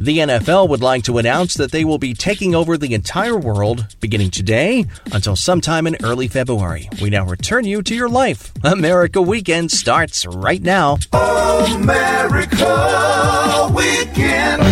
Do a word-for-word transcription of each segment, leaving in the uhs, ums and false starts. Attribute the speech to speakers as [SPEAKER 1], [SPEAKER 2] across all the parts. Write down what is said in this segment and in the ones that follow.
[SPEAKER 1] The N F L would like to announce that they will be taking over the entire world beginning today until sometime in early February. We now return you to your life. America Weekend starts right now.
[SPEAKER 2] America Weekend.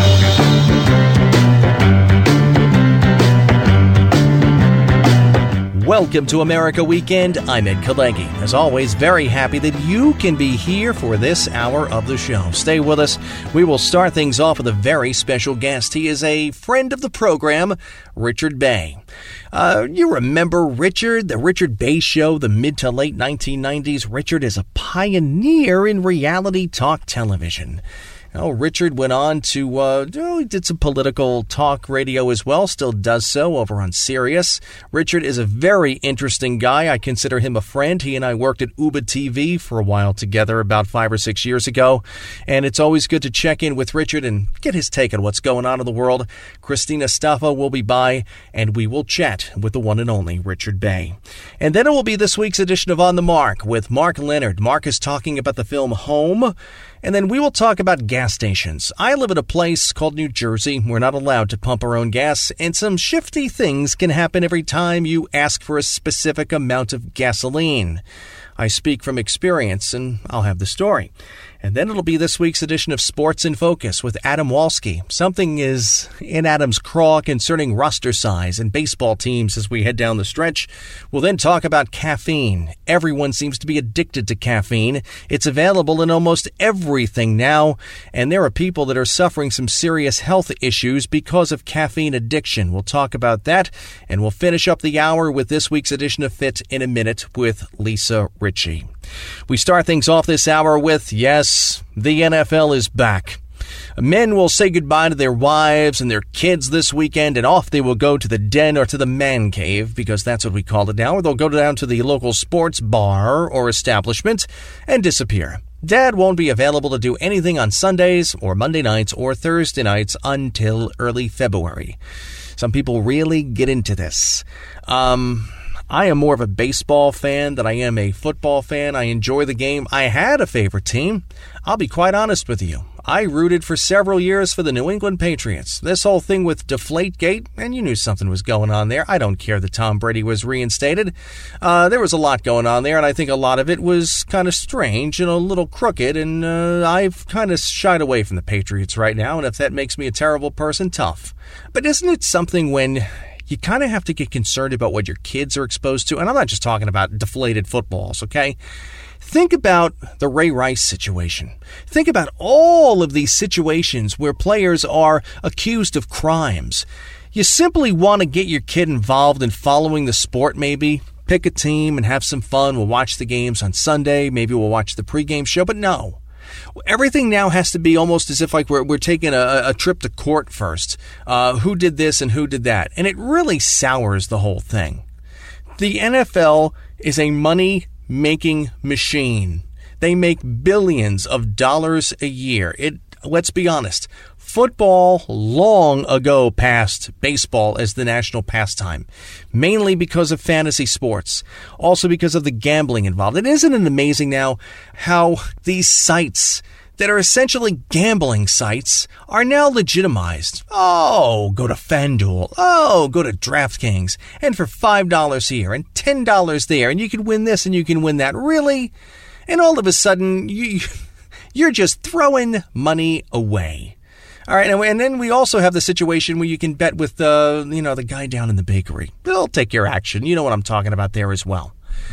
[SPEAKER 1] Welcome to America Weekend. I'm Ed Kalegi. As always, very happy that you can be here for this hour of the show. Stay with us. We will start things off with a very special guest. He is a friend of the program, Richard Bay. Uh, you remember Richard, the Richard Bay Show, the mid to late nineteen nineties. Richard is a pioneer in reality talk television. Oh, Richard went on to, uh, oh, he did some political talk radio as well, still does so over on Sirius. Richard is a very interesting guy. I consider him a friend. He and I worked at Uba T V for a while together about five or six years ago, and it's always good to check in with Richard and get his take on what's going on in the world. Christina Staffa will be by, and we will chat with the one and only Richard Bay. And then it will be this week's edition of On the Mark with Mark Leonard. Mark is talking about the film Home. And then we will talk about gas stations. I live in a place called New Jersey. We're not allowed to pump our own gas, and some shifty things can happen every time you ask for a specific amount of gasoline. I speak from experience, and I'll have the story. And then it'll be this week's edition of Sports in Focus with Adam Walski. Something is in Adam's craw concerning roster size and baseball teams as we head down the stretch. We'll then talk about caffeine. Everyone seems to be addicted to caffeine. It's available in almost everything now, and there are people that are suffering some serious health issues because of caffeine addiction. We'll talk about that, and we'll finish up the hour with this week's edition of Fit in a Minute with Lisa Ritchie. We start things off this hour with, yes, the N F L is back. Men will say goodbye to their wives and their kids this weekend, and off they will go to the den or to the man cave, because that's what we call it now, or they'll go down to the local sports bar or establishment and disappear. Dad won't be available to do anything on Sundays or Monday nights or Thursday nights until early February. Some people really get into this. Um... I am more of a baseball fan than I am a football fan. I enjoy the game. I had a favorite team. I'll be quite honest with you. I rooted for several years for the New England Patriots. This whole thing with Deflategate, and you knew something was going on there. I don't care that Tom Brady was reinstated. Uh, there was a lot going on there, and I think a lot of it was kind of strange and a little crooked, and uh, I've kind of shied away from the Patriots right now, and if that makes me a terrible person, tough. But isn't it something when you kind of have to get concerned about what your kids are exposed to? And I'm not just talking about deflated footballs, okay? Think about the Ray Rice situation. Think about all of these situations where players are accused of crimes. You simply want to get your kid involved in following the sport, maybe. Pick a team and have some fun. We'll watch the games on Sunday. Maybe we'll watch the pregame show. But no. Everything now has to be almost as if like we're, we're taking a, a trip to court first. Uh, who did this and who did that? And it really sours the whole thing. The N F L is a money-making machine. They make billions of dollars a year. It, let's be honest, football long ago passed baseball as the national pastime, mainly because of fantasy sports, also because of the gambling involved. And isn't it amazing now how these sites that are essentially gambling sites are now legitimized? Oh, go to FanDuel. Oh, go to DraftKings. And for five dollars here and ten dollars there, and you can win this and you can win that. Really? And all of a sudden, you, you're just throwing money away. All right, and then we also have the situation where you can bet with the, you know, the guy down in the bakery. They'll take your action. You know what I'm talking about there as well.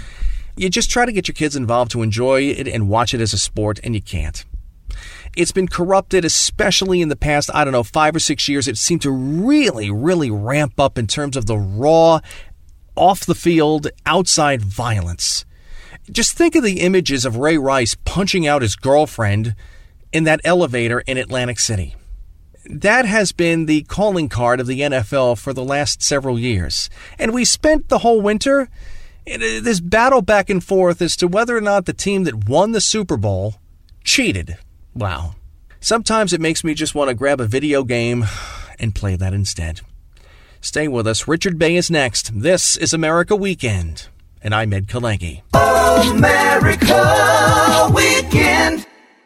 [SPEAKER 1] You just try to get your kids involved to enjoy it and watch it as a sport, and you can't. It's been corrupted, especially in the past, I don't know, five or six years. It seemed to really, really ramp up in terms of the raw, off-the-field, outside violence. Just think of the images of Ray Rice punching out his girlfriend in that elevator in Atlantic City. That has been the calling card of the N F L for the last several years. And we spent the whole winter in this battle back and forth as to whether or not the team that won the Super Bowl cheated. Wow. Sometimes it makes me just want to grab a video game and play that instead. Stay with us. Richard Bay is next. This is America Weekend. And I'm Ed Kalegi.
[SPEAKER 2] America Weekend.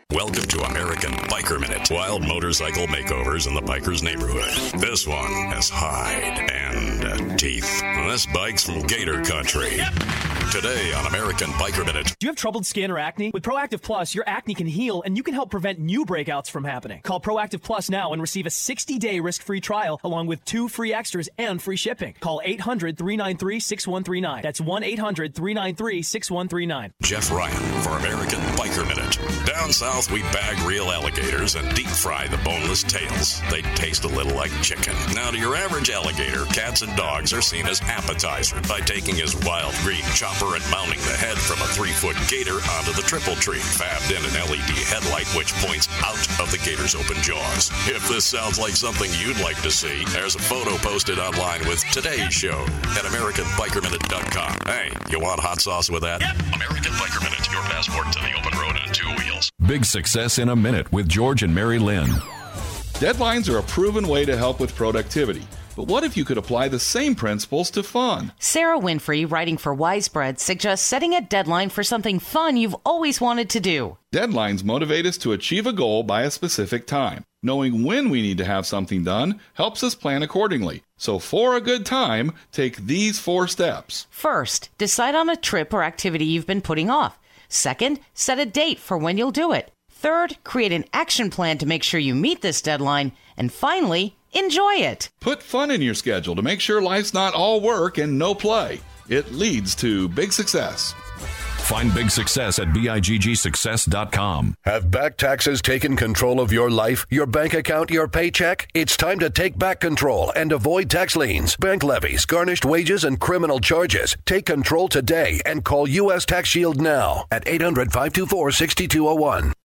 [SPEAKER 3] Welcome to American Biker Minute. Wild motorcycle makeovers in the biker's neighborhood. This one has hide and teeth. This bike's from Gator Country. Yep. Today on American Biker Minute.
[SPEAKER 4] Do you have troubled skin or acne? With Proactive Plus, your acne can heal and you can help prevent new breakouts from happening. Call Proactive Plus now and receive a sixty-day risk-free trial along with two free extras and free shipping. Call eight hundred, three nine three, six one three nine. That's one eight hundred, three nine three, six one three nine.
[SPEAKER 3] Jeff Ryan for American Biker Minute. Down south, we bag real alligators and deep fry the boneless tails. They taste a little like chicken. Now, to your average alligator, cats and dogs are seen as appetizers by taking his wild green chopper and mounting the head from a three-foot gator onto the triple tree, fabbed in an L E D headlight which points out of the gator's open jaws. If this sounds like something you'd like to see, there's a photo posted online with today's show at American Biker Minute dot com. Hey, you want hot sauce with that? Yep. American Biker Minute, your passport to the open road on two wheels.
[SPEAKER 5] Big Success in a Minute with George and Mary Lynn.
[SPEAKER 6] Deadlines are a proven way to help with productivity. But what if you could apply the same principles to fun?
[SPEAKER 7] Sarah Winfrey, writing for Wisebread, suggests setting a deadline for something fun you've always wanted to do.
[SPEAKER 6] Deadlines motivate us to achieve a goal by a specific time. Knowing when we need to have something done helps us plan accordingly. So for a good time, take these four steps.
[SPEAKER 7] First, decide on a trip or activity you've been putting off. Second, set a date for when you'll do it. Third, create an action plan to make sure you meet this deadline. And finally, enjoy it.
[SPEAKER 6] Put fun in your schedule to make sure life's not all work and no play. It leads to big success.
[SPEAKER 5] Find Big Success at B I G G success dot com.
[SPEAKER 8] Have back taxes taken control of your life, your bank account, your paycheck? It's time to take back control and avoid tax liens, bank levies, garnished wages, and criminal charges. Take control today and call U S Tax Shield now at eight hundred, five two four, six two zero one.